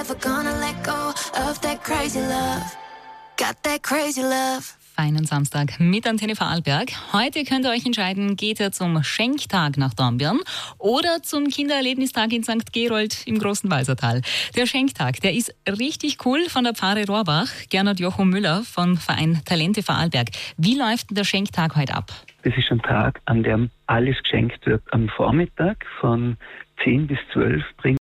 never gonna let go of that crazy love. Got that crazy love. Feinen Samstag mit Antenne Vorarlberg. Heute könnt ihr euch entscheiden, geht ihr zum Schenktag nach Dornbirn oder zum Kindererlebnistag in St. Gerold im Großen Walsertal. Der Schenktag, der ist richtig cool, von der Pfarre Rohrbach. Gernot Jocho Müller vom Verein Talente Vorarlberg. Wie läuft der Schenktag heute ab? Das ist ein Tag, an dem alles geschenkt wird. Am Vormittag von 10 bis 12 bringt